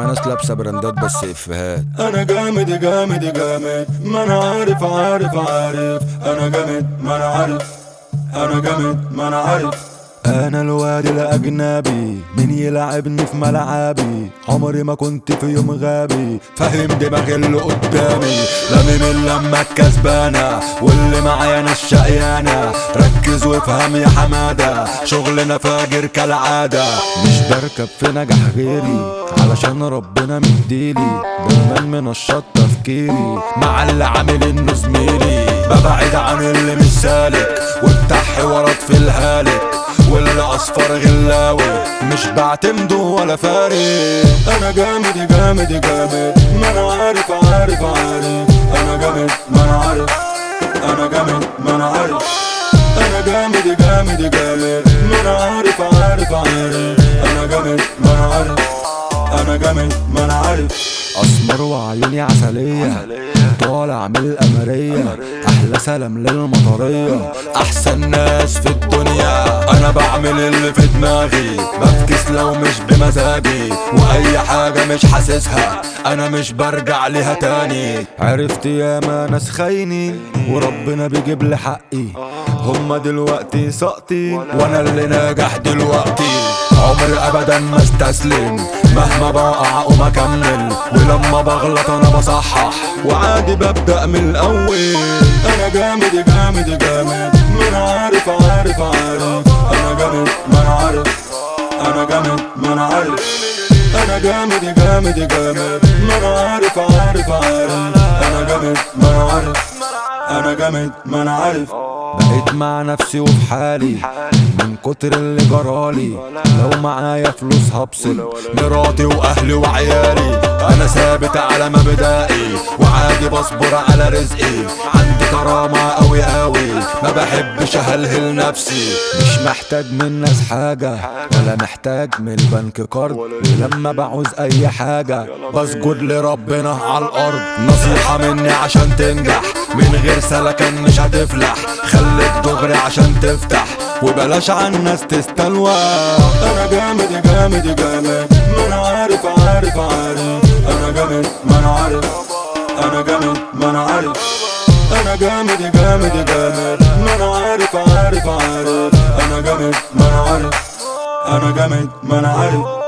ناس لابسه براندات بس افيهات. انا جامد جامد جامد، ما انا عارف عارف عارف. انا جامد ما انا عارف، انا جامد ما انا عارف. انا الواد الاجنبي، مين يلعبني في ملعبي؟ عمري ما كنت في يوم غبي، فاهم دماغي اللي قدامي. لامم اللمة الكسبانة واللي معايا ناس شقيانة. ركز وافهم يا حمادة، شغلنا فاجر كالعادة. مش بركب في نجاح غيري، علشان ربنا مديلي. دايما منشط تفكيري مع اللي عامل انه زميلي. ببعد عن اللي مش سالك، وبتاع حوارات في الهالك، واللي اصفر غلاوي مش بعتمده ولا فارق. انا جامد جامد جامد، ما انا عارف عارف عارف. انا جامد ما انا عارف، انا جامد ما انا عارف. انا جامد جامد جامد، ما انا عارف عارف عارف. انا جامد ما انا عارف، انا جامد ما انا عارف. اسمر وعيوني عسلية، طالع من القمرية. احلى سلام للمطرية، احسن ناس في الدنيا. انا بعمل اللي في دماغي، بفكس لو مش بمزاجي. واي حاجة مش حاسسها انا مش برجع ليها تاني. عرفت ياما ناس خايني، وربنا بيجيب لي حقي. هما دلوقتي ساقطين، وانا اللي ناجح دلوقتي. عمري ابدا ما استسلم، مهما بقع اقوم اكمل. ولما بغلط انا بصحح، وعادي ببدأ من الاول. انا جامد جامد جامد، ما انا عارف عارف عارف. انا جامد ما انا عارف، انا جامد ما انا عارف. انا جامد جامد جامد، ما انا عارف عارف عارف. انا جامد ما انا عارف، انا جامد ما انا عارف. بقيت مع نفسي وفي حالي من كتر اللي جرالي. لو معايا فلوس هبصل مراتي واهلي وعيالي. انا ثابت على مبدئي، وعادي بصبر على رزقي. عندي كرامة اوي اوي، ما بحبش اهلهل نفسي. مش محتاج من الناس حاجة، ولا محتاج من البنك قرض. ولما بعوز اي حاجة بسجد لربنا على الارض. نصيحة مني عشان تنجح، من غير سلكان مش هتفلح. خليك دغري عشان تفتح، وبلاش عن الناس تستلوى. انا جامد جامد جامد، ما انا عارف عارف عارف. انا جامد ما انا عارف، انا جامد ما انا عارف. انا جامد جامد جامد، ما انا عارف عارف عارف. انا جامد ما انا عارف، انا جامد ما انا عارف.